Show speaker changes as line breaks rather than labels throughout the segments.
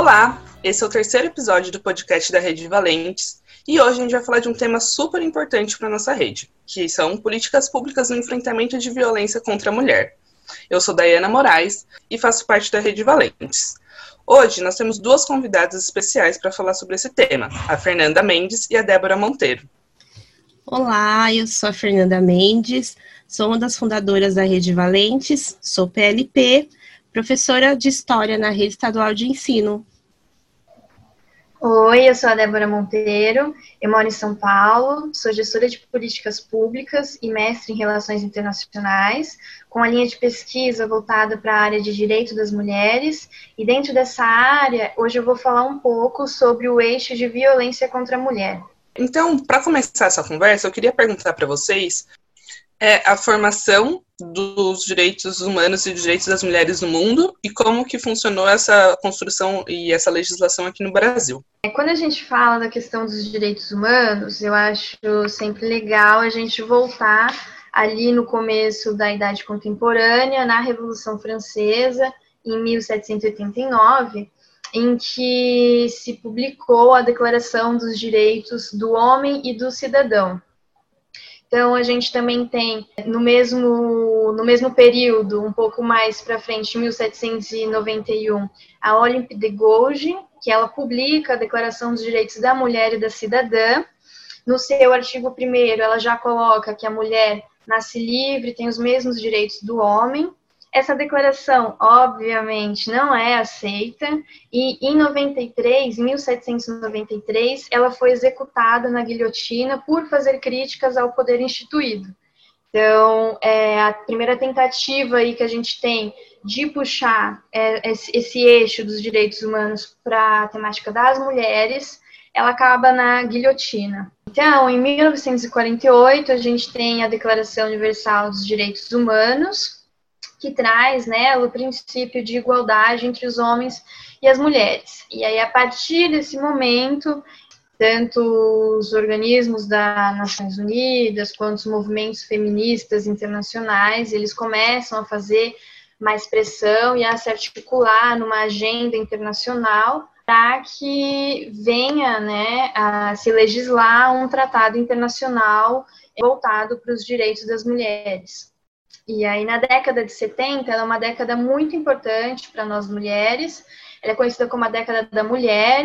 Olá, esse é o terceiro episódio do podcast da Rede Valentes e hoje a gente vai falar de um tema super importante para a nossa rede, que são políticas públicas no enfrentamento de violência contra a mulher. Eu sou Daiana Moraes e faço parte da Rede Valentes. Hoje nós temos duas convidadas especiais para falar sobre esse tema, a Fernanda Mendes e a Débora Monteiro.
Olá, eu sou a Fernanda Mendes, sou uma das fundadoras da Rede Valentes, sou PLP, professora de História na Rede Estadual de Ensino.
Oi, eu sou a Débora Monteiro, eu moro em São Paulo, sou gestora de políticas públicas e mestre em relações internacionais, com a linha de pesquisa voltada para a área de direito das mulheres, e dentro dessa área, hoje eu vou falar um pouco sobre o eixo de violência contra a mulher.
Então, para começar essa conversa, eu queria perguntar para vocês a formação dos direitos humanos e dos direitos das mulheres no mundo e como que funcionou essa construção e essa legislação aqui no Brasil.
Quando a gente fala da questão dos direitos humanos, eu acho sempre legal a gente voltar ali no começo da Idade Contemporânea, na Revolução Francesa, em 1789, em que se publicou a Declaração dos Direitos do Homem e do Cidadão. Então, a gente também tem, no mesmo período, um pouco mais para frente, em 1791, a Olympe de Gouges, que ela publica a Declaração dos Direitos da Mulher e da Cidadã. No seu artigo 1º, ela já coloca que a mulher nasce livre, tem os mesmos direitos do homem. Essa declaração, obviamente, não é aceita, e em 1793, ela foi executada na guilhotina por fazer críticas ao poder instituído. Então, a primeira tentativa aí que a gente tem de puxar esse eixo dos direitos humanos para a temática das mulheres, ela acaba na guilhotina. Então, em 1948, a gente tem a Declaração Universal dos Direitos Humanos, que traz, né, o princípio de igualdade entre os homens e as mulheres. E aí, a partir desse momento, tanto os organismos das Nações Unidas, quanto os movimentos feministas internacionais, eles começam a fazer mais pressão e a se articular numa agenda internacional para que venha, né, a se legislar um tratado internacional voltado para os direitos das mulheres. E aí, na década de 70, ela é uma década muito importante para nós mulheres. Ela é conhecida como a década da mulher,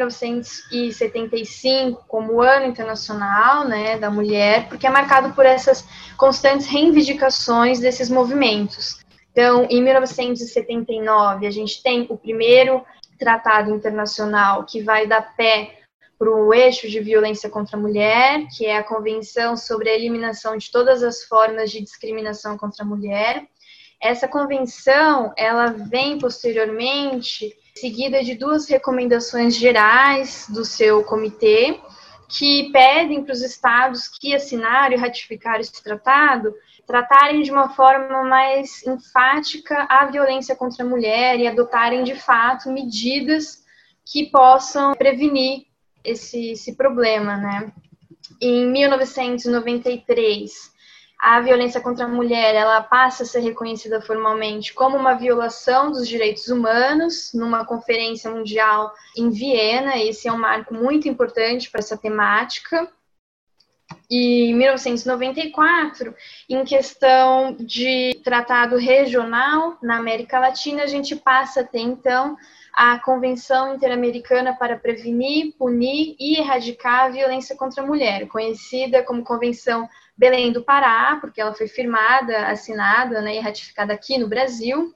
1975 como o Ano Internacional, né, da Mulher, porque é marcado por essas constantes reivindicações desses movimentos. Então, em 1979, a gente tem o primeiro tratado internacional que vai dar pé para o eixo de violência contra a mulher, que é a Convenção sobre a Eliminação de Todas as Formas de Discriminação contra a Mulher. Essa convenção, ela vem posteriormente seguida de duas recomendações gerais do seu comitê, que pedem para os estados que assinaram e ratificaram esse tratado tratarem de uma forma mais enfática a violência contra a mulher e adotarem, de fato, medidas que possam prevenir esse problema, né? Em 1993, a violência contra a mulher, ela passa a ser reconhecida formalmente como uma violação dos direitos humanos, numa conferência mundial em Viena. Esse é um marco muito importante para essa temática. E em 1994, em questão de tratado regional na América Latina, a gente passa a ter, então, a Convenção Interamericana para Prevenir, Punir e Erradicar a Violência contra a Mulher, conhecida como Convenção Belém do Pará, porque ela foi firmada, assinada, né, e ratificada aqui no Brasil.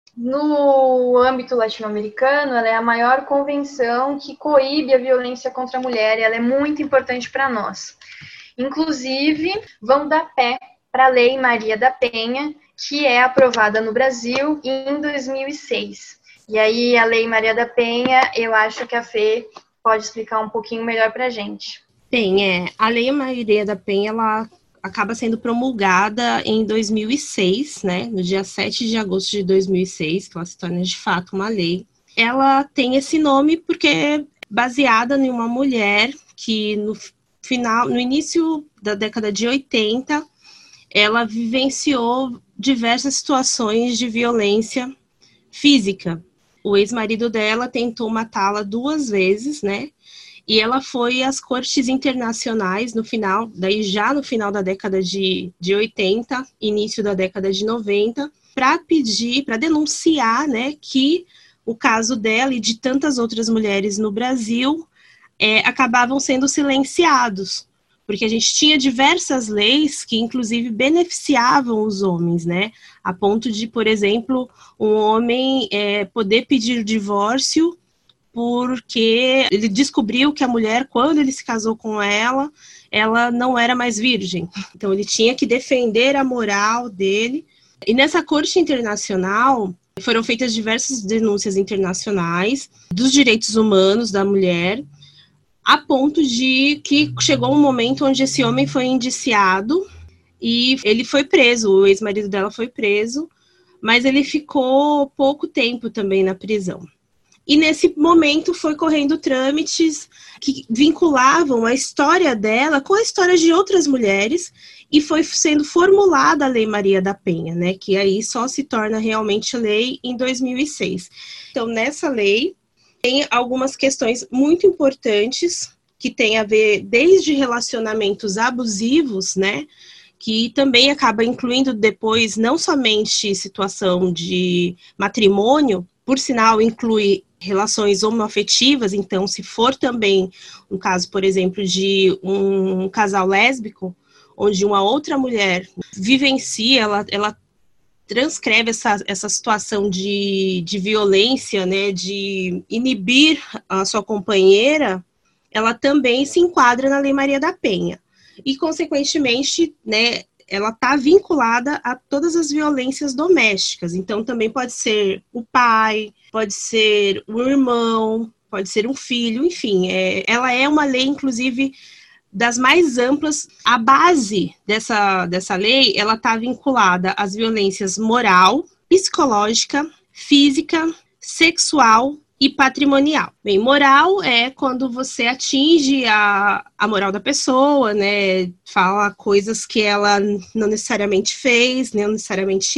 No âmbito latino-americano, ela é a maior convenção que coíbe a violência contra a mulher, e ela é muito importante para nós. Inclusive, vão dar pé para a Lei Maria da Penha, que é aprovada no Brasil em 2006. E aí, a Lei Maria da Penha, eu acho que a Fê pode explicar um pouquinho melhor para a gente.
Bem, a Lei Maria da Penha, ela acaba sendo promulgada em 2006, né, no dia 7 de agosto de 2006, que ela se torna de fato uma lei. Ela tem esse nome porque é baseada em uma mulher que no início da década de 80, ela vivenciou diversas situações de violência física. o ex-marido dela tentou matá-la 2 vezes, né? E ela foi às cortes internacionais no final da década de 80, início da década de 90, para denunciar, né, que o caso dela e de tantas outras mulheres no Brasil acabavam sendo silenciados, porque a gente tinha diversas leis que, inclusive, beneficiavam os homens, né? A ponto de, por exemplo, um homem poder pedir divórcio porque ele descobriu que a mulher, quando ele se casou com ela não era mais virgem. Então, ele tinha que defender a moral dele. E nessa corte internacional, foram feitas diversas denúncias internacionais dos direitos humanos da mulher, a ponto de que chegou um momento onde esse homem foi indiciado e ele foi preso, o ex-marido dela foi preso, mas ele ficou pouco tempo também na prisão. E nesse momento foi correndo trâmites que vinculavam a história dela com a história de outras mulheres e foi sendo formulada a Lei Maria da Penha, né, que aí só se torna realmente lei em 2006. Então, nessa lei tem algumas questões muito importantes que tem a ver desde relacionamentos abusivos, né, que também acaba incluindo depois não somente situação de matrimônio, por sinal inclui relações homoafetivas, então se for também um caso, por exemplo, de um casal lésbico, onde uma outra mulher vivencia, ela transcreve essa situação de violência, né, de inibir a sua companheira, ela também se enquadra na Lei Maria da Penha. E, consequentemente, né, ela está vinculada a todas as violências domésticas. Então, também pode ser o pai, pode ser o irmão, pode ser um filho, enfim. Ela é uma lei, inclusive, das mais amplas. A base dessa lei, ela está vinculada às violências moral, psicológica, física, sexual e patrimonial. Bem, moral é quando você atinge a moral da pessoa, né? Fala coisas que ela não necessariamente fez, não necessariamente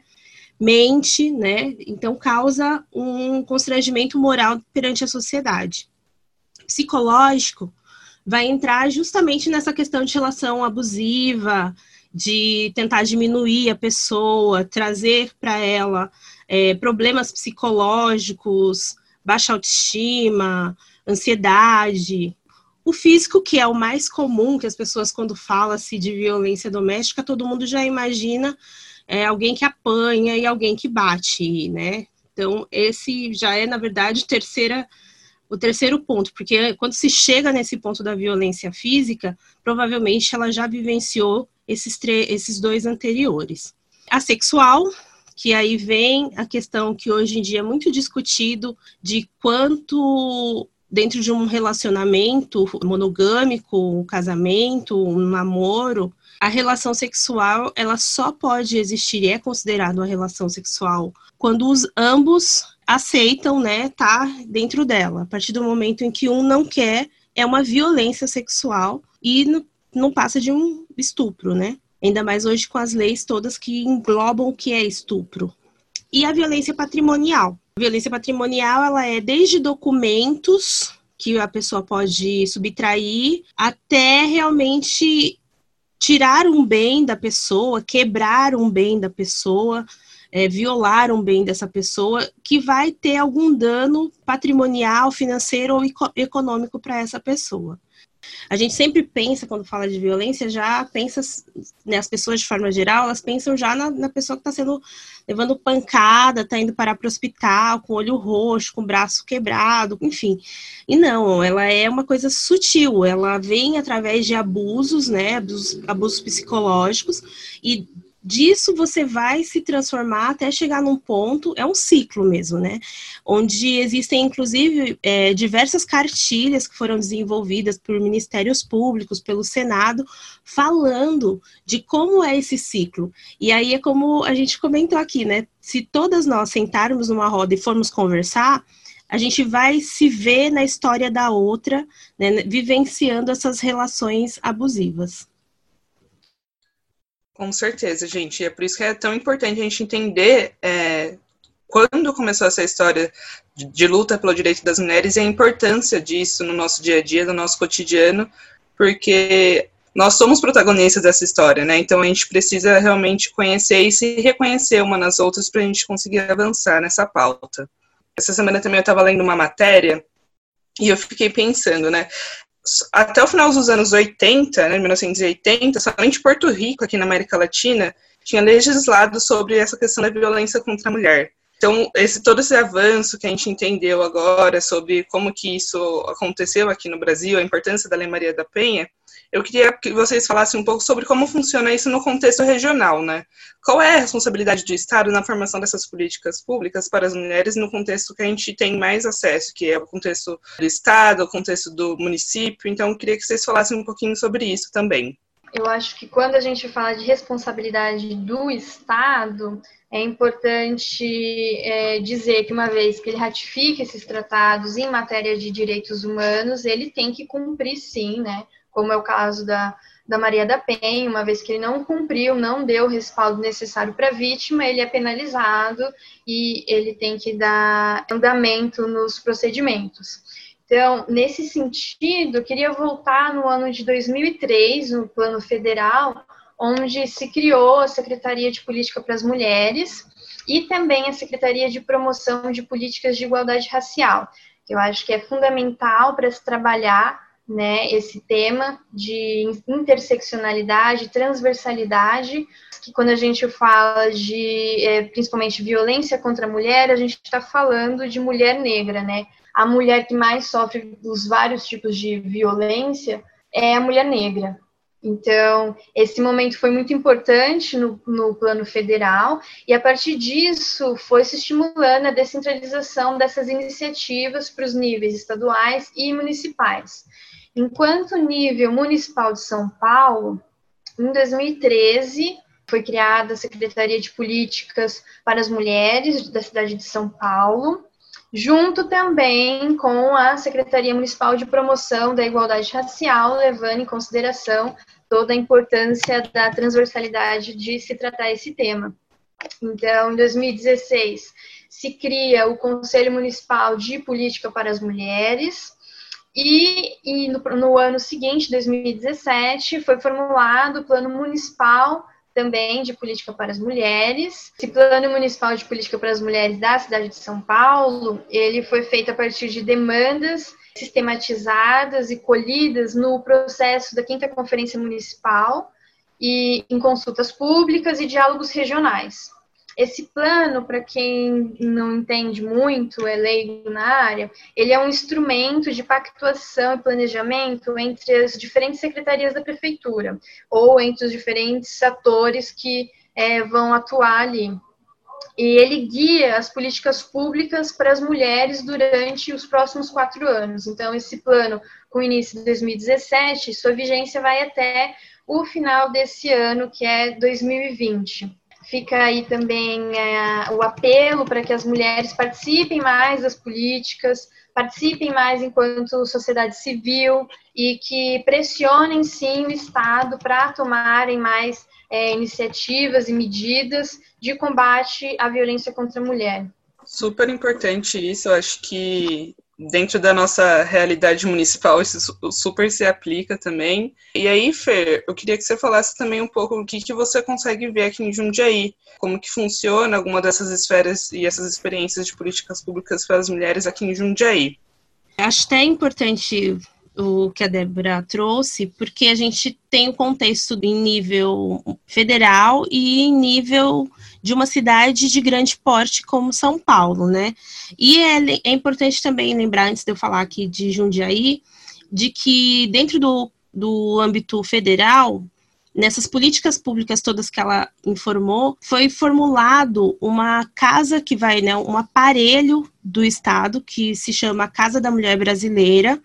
mente, né? Então causa um constrangimento moral perante a sociedade. Psicológico vai entrar justamente nessa questão de relação abusiva, de tentar diminuir a pessoa, trazer para ela problemas psicológicos, baixa autoestima, ansiedade. O físico, que é o mais comum, que as pessoas, quando falam-se de violência doméstica, todo mundo já imagina alguém que apanha e alguém que bate, né? Então, esse já é, na verdade, o terceiro ponto, porque quando se chega nesse ponto da violência física, provavelmente ela já vivenciou esses 2 anteriores. A sexual, que aí vem a questão que hoje em dia é muito discutido de quanto dentro de um relacionamento monogâmico, um casamento, um namoro, a relação sexual ela só pode existir e é considerada uma relação sexual quando ambos aceitam, né, tá dentro dela. A partir do momento em que um não quer, é uma violência sexual e não passa de um estupro, né? Ainda mais hoje com as leis todas que englobam o que é estupro. E a violência patrimonial. A violência patrimonial, ela é desde documentos que a pessoa pode subtrair, até realmente tirar um bem da pessoa, quebrar um bem da pessoa, violar um bem dessa pessoa, que vai ter algum dano patrimonial, financeiro ou econômico para essa pessoa. A gente sempre pensa, quando fala de violência, já pensa, né, as pessoas de forma geral, elas pensam já na pessoa que está levando pancada, está indo parar para o hospital, com o olho roxo, com o braço quebrado, enfim. E não, ela é uma coisa sutil, ela vem através de abusos, né, abusos psicológicos, e disso você vai se transformar até chegar num ponto, é um ciclo mesmo, né? Onde existem, inclusive, diversas cartilhas que foram desenvolvidas por ministérios públicos, pelo Senado, falando de como é esse ciclo. E aí é como a gente comentou aqui, né? Se todas nós sentarmos numa roda e formos conversar, a gente vai se ver na história da outra, né, vivenciando essas relações abusivas.
Com certeza, gente. E é por isso que é tão importante a gente entender quando começou essa história de luta pelo direito das mulheres e a importância disso no nosso dia a dia, no nosso cotidiano, porque nós somos protagonistas dessa história, né? Então a gente precisa realmente conhecer e se reconhecer uma nas outras para a gente conseguir avançar nessa pauta. Essa semana também eu estava lendo uma matéria e eu fiquei pensando, né? Até o final dos anos 80, né, 1980, somente Porto Rico, aqui na América Latina, tinha legislado sobre essa questão da violência contra a mulher. Então, todo esse avanço que a gente entendeu agora sobre como que isso aconteceu aqui no Brasil, a importância da Lei Maria da Penha, eu queria que vocês falassem um pouco sobre como funciona isso no contexto regional, né? Qual é a responsabilidade do Estado na formação dessas políticas públicas para as mulheres no contexto que a gente tem mais acesso, que é o contexto do Estado, o contexto do município? Então, eu queria que vocês falassem um pouquinho sobre isso também.
Eu acho que quando a gente fala de responsabilidade do Estado, é importante dizer que uma vez que ele ratifica esses tratados em matéria de direitos humanos, ele tem que cumprir sim, né? Como é o caso da Maria da Penha, uma vez que ele não cumpriu, não deu o respaldo necessário para a vítima, ele é penalizado e ele tem que dar andamento nos procedimentos. Então, nesse sentido, eu queria voltar no ano de 2003, no plano federal, onde se criou a Secretaria de Política para as Mulheres e também a Secretaria de Promoção de Políticas de Igualdade Racial, que eu acho que é fundamental para se trabalhar, né, esse tema de interseccionalidade, transversalidade, que quando a gente fala de, principalmente, violência contra a mulher, a gente está falando de mulher negra, né? A mulher que mais sofre os vários tipos de violência é a mulher negra. Então, esse momento foi muito importante no plano federal, e a partir disso foi se estimulando a descentralização dessas iniciativas para os níveis estaduais e municipais. Enquanto nível municipal de São Paulo, em 2013, foi criada a Secretaria de Políticas para as Mulheres da cidade de São Paulo, junto também com a Secretaria Municipal de Promoção da Igualdade Racial, levando em consideração toda a importância da transversalidade de se tratar esse tema. Então, em 2016, se cria o Conselho Municipal de Política para as Mulheres, e no ano seguinte, 2017, foi formulado o Plano Municipal também de Política para as Mulheres. Esse Plano Municipal de Política para as Mulheres da cidade de São Paulo, ele foi feito a partir de demandas sistematizadas e colhidas no processo da 5ª Conferência Municipal e em consultas públicas e diálogos regionais. Esse plano, para quem não entende muito, é leigo na área, ele é um instrumento de pactuação e planejamento entre as diferentes secretarias da prefeitura, ou entre os diferentes atores que vão atuar ali. E ele guia as políticas públicas para as mulheres durante os próximos 4 anos. Então, esse plano, com início em 2017, sua vigência vai até o final desse ano, que é 2020. Fica aí também o apelo para que as mulheres participem mais das políticas, participem mais enquanto sociedade civil e que pressionem, sim, o Estado para tomarem mais iniciativas e medidas de combate à violência contra a mulher.
Super importante isso, eu acho que dentro da nossa realidade municipal isso super se aplica também. E aí, Fer, eu queria que você falasse também um pouco o que você consegue ver aqui em Jundiaí, como que funciona alguma dessas esferas e essas experiências de políticas públicas para as mulheres aqui em Jundiaí.
Acho até importante o que a Débora trouxe, porque a gente tem o contexto em nível federal e em nível de uma cidade de grande porte como São Paulo, né? E é importante também lembrar, antes de eu falar aqui de Jundiaí, de que dentro do âmbito federal, nessas políticas públicas todas que ela informou, foi formulado uma casa que vai, né, um aparelho do Estado, que se chama Casa da Mulher Brasileira,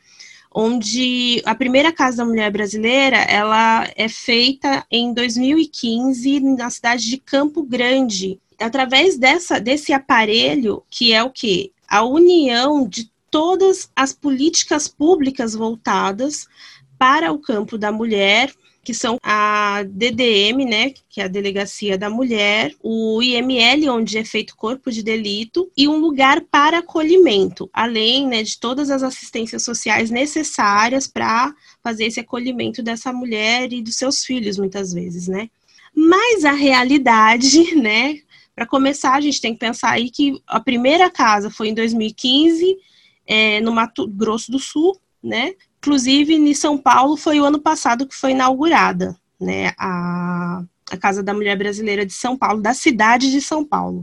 onde a primeira Casa da Mulher Brasileira, ela é feita em 2015 na cidade de Campo Grande. Através desse aparelho, que é o quê? A união de todas as políticas públicas voltadas para o campo da mulher, que são a DDM, né, que é a Delegacia da Mulher, o IML, onde é feito corpo de delito, e um lugar para acolhimento, além, né, de todas as assistências sociais necessárias para fazer esse acolhimento dessa mulher e dos seus filhos, muitas vezes, né. Mas a realidade, né, para começar, a gente tem que pensar aí que a primeira casa foi em 2015, no Mato Grosso do Sul, né? Inclusive, em São Paulo, foi o ano passado que foi inaugurada, né, a Casa da Mulher Brasileira de São Paulo, da cidade de São Paulo.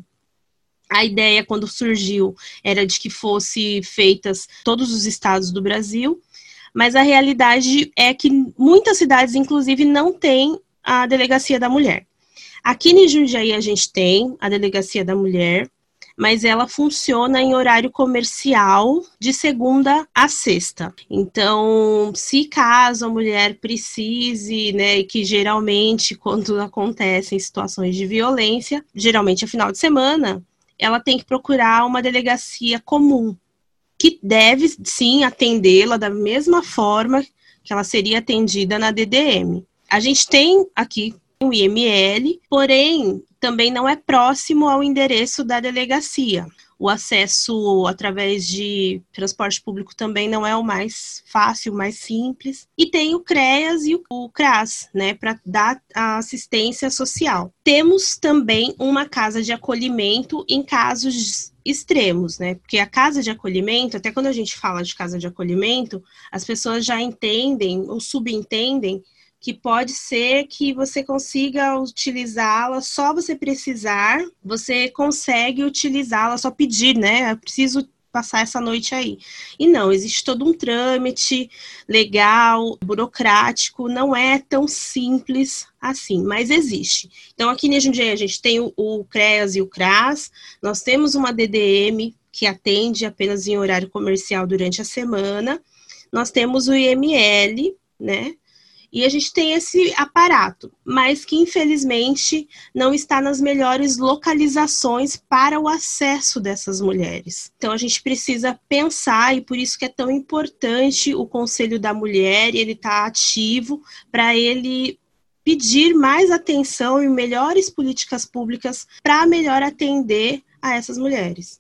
A ideia, quando surgiu, era de que fosse feitas todos os estados do Brasil, mas a realidade é que muitas cidades, inclusive, não têm a Delegacia da Mulher. Aqui em Jundiaí a gente tem a Delegacia da Mulher, mas ela funciona em horário comercial de segunda a sexta. Então, se caso a mulher precise, né, e que geralmente quando acontecem situações de violência, geralmente é final de semana, ela tem que procurar uma delegacia comum, que deve sim atendê-la da mesma forma que ela seria atendida na DDM. A gente tem aqui o IML, porém, também não é próximo ao endereço da delegacia. O acesso através de transporte público também não é o mais fácil, o mais simples. E tem o CREAS e o CRAS, né, para dar a assistência social. Temos também uma casa de acolhimento em casos extremos, né? Porque a casa de acolhimento, até quando a gente fala de casa de acolhimento, as pessoas já entendem ou subentendem que pode ser que você consiga utilizá-la, só você precisar, você consegue utilizá-la, só pedir, né? Eu preciso passar essa noite aí. E não, existe todo um trâmite legal, burocrático, não é tão simples assim, mas existe. Então, aqui em Jundiaí a gente tem o CREAS e o CRAS, nós temos uma DDM que atende apenas em horário comercial durante a semana, nós temos o IML, né? E a gente tem esse aparato, mas que infelizmente não está nas melhores localizações para o acesso dessas mulheres. Então a gente precisa pensar, e por isso que é tão importante o Conselho da Mulher, ele está ativo para ele pedir mais atenção e melhores políticas públicas para melhor atender a essas mulheres.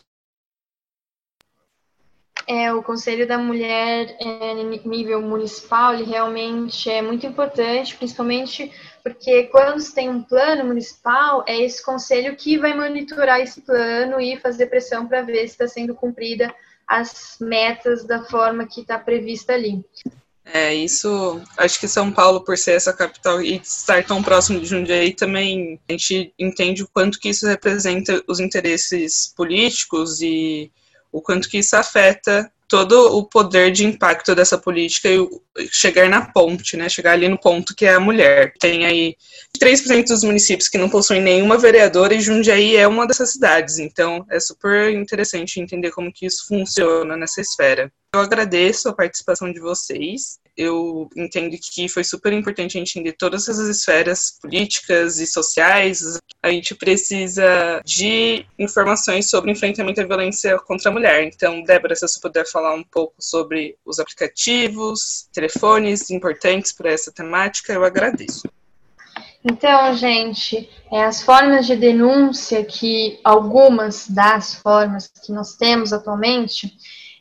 O Conselho da Mulher, em nível municipal, ele realmente é muito importante, principalmente porque quando se tem um plano municipal, é esse conselho que vai monitorar esse plano e fazer pressão para ver se está sendo cumprida as metas da forma que está prevista ali.
Isso, acho que São Paulo, por ser essa capital e estar tão próximo de Jundiaí, também a gente entende o quanto que isso representa os interesses políticos e o quanto que isso afeta todo o poder de impacto dessa política e chegar na ponte, né? Chegar ali no ponto que é a mulher. Tem aí 3% dos municípios que não possuem nenhuma vereadora e Jundiaí é uma dessas cidades. Então, é super interessante entender como que isso funciona nessa esfera. Eu agradeço a participação de vocês. Eu entendo que foi super importante a gente entender todas essas esferas políticas e sociais. A gente precisa de informações sobre enfrentamento à violência contra a mulher. Então, Débora, se você puder falar um pouco sobre os aplicativos, telefones importantes para essa temática, eu agradeço.
Então, gente, as formas de denúncia, algumas das formas que nós temos atualmente,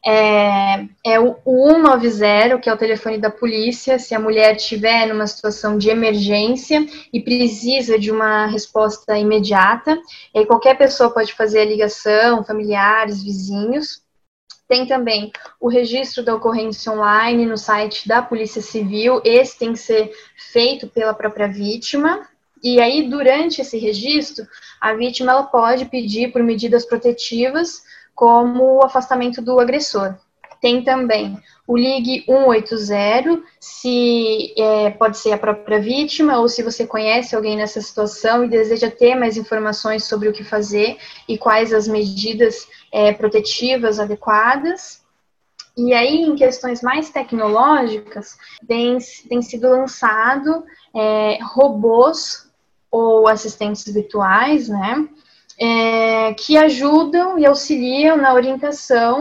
o 190, que é o telefone da polícia, se a mulher estiver numa situação de emergência e precisa de uma resposta imediata. E aí qualquer pessoa pode fazer a ligação, familiares, vizinhos. Tem também o registro da ocorrência online no site da Polícia Civil. Esse tem que ser feito pela própria vítima. E aí, durante esse registro, a vítima ela pode pedir por medidas protetivas, como o afastamento do agressor. Tem também o Ligue 180, se pode ser a própria vítima, ou se você conhece alguém nessa situação e deseja ter mais informações sobre o que fazer e quais as medidas protetivas adequadas. E aí, em questões mais tecnológicas, tem sido lançado robôs ou assistentes virtuais, né? Que ajudam e auxiliam na orientação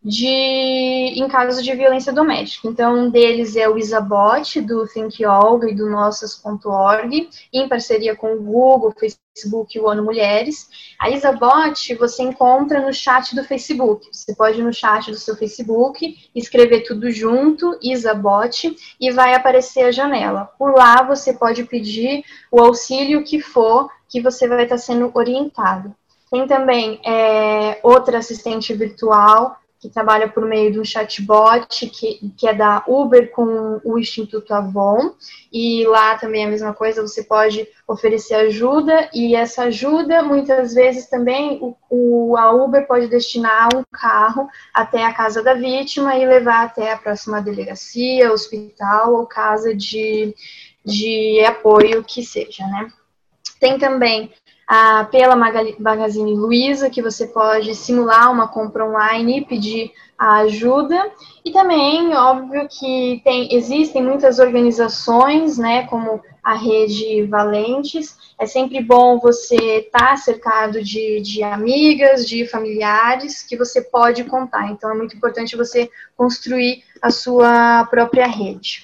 em casos de violência doméstica. Então, um deles é o Isabot, do Think Olga e do Nossas.org, em parceria com o Google, Facebook e o ONU Mulheres. A Isabot você encontra no chat do Facebook. Você pode ir no chat do seu Facebook, escrever tudo junto, Isabot, e vai aparecer a janela. Por lá, você pode pedir o auxílio que for, que você vai estar sendo orientado. Tem também outra assistente virtual, que trabalha por meio de um chatbot, que é da Uber com o Instituto Avon, e lá também é a mesma coisa, você pode oferecer ajuda, e essa ajuda, muitas vezes também, a Uber pode destinar um carro até a casa da vítima e levar até a próxima delegacia, hospital ou casa de apoio que seja, né? Tem também pela Magazine Luiza, que você pode simular uma compra online e pedir a ajuda. E também, óbvio que existem muitas organizações, né, como a Rede Valentes. É sempre bom você estar cercado de amigas, de familiares que você pode contar. Então, é muito importante você construir a sua própria rede.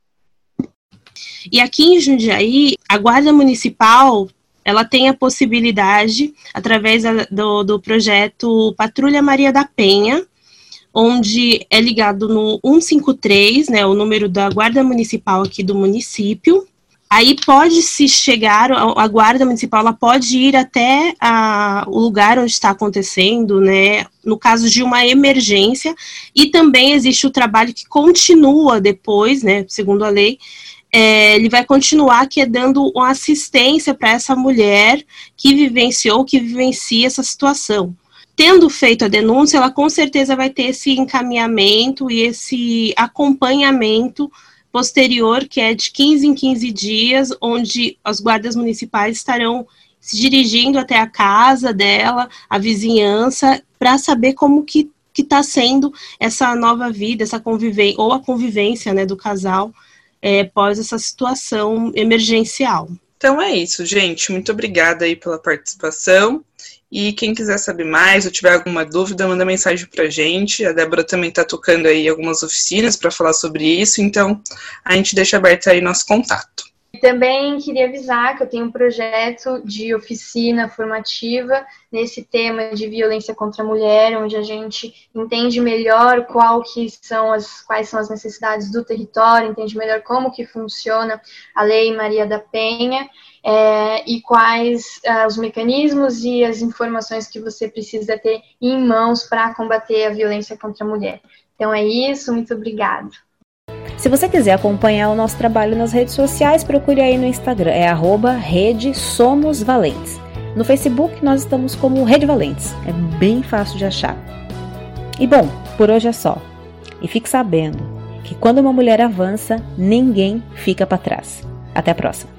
E aqui em Jundiaí, a Guarda Municipal, ela tem a possibilidade, através do projeto Patrulha Maria da Penha, onde é ligado no 153, né, o número da Guarda Municipal aqui do município. Aí pode-se chegar, a Guarda Municipal ela pode ir até o lugar onde está acontecendo, né, no caso de uma emergência, e também existe o trabalho que continua depois, né, segundo a lei, ele vai continuar dando uma assistência para essa mulher que vivencia essa situação. Tendo feito a denúncia, ela com certeza vai ter esse encaminhamento e esse acompanhamento posterior, que é de 15 em 15 dias, onde as guardas municipais estarão se dirigindo até a casa dela, a vizinhança, para saber como que está sendo essa nova vida, essa convivência, ou a convivência, né, do casal, pós essa situação emergencial.
Então é isso, gente. Muito obrigada aí pela participação. E quem quiser saber mais ou tiver alguma dúvida, manda mensagem pra gente. A Débora também está tocando aí algumas oficinas para falar sobre isso, então a gente deixa aberto aí nosso contato.
Também queria avisar que eu tenho um projeto de oficina formativa nesse tema de violência contra a mulher, onde a gente entende melhor quais são as necessidades do território, entende melhor como que funciona a Lei Maria da Penha, e quais os mecanismos e as informações que você precisa ter em mãos para combater a violência contra a mulher. Então é isso, muito obrigada.
Se você quiser acompanhar o nosso trabalho nas redes sociais, procure aí no Instagram, @Rede Somos Valentes. No Facebook nós estamos como Rede Valentes, é bem fácil de achar. E bom, por hoje é só. E fique sabendo que quando uma mulher avança, ninguém fica para trás. Até a próxima.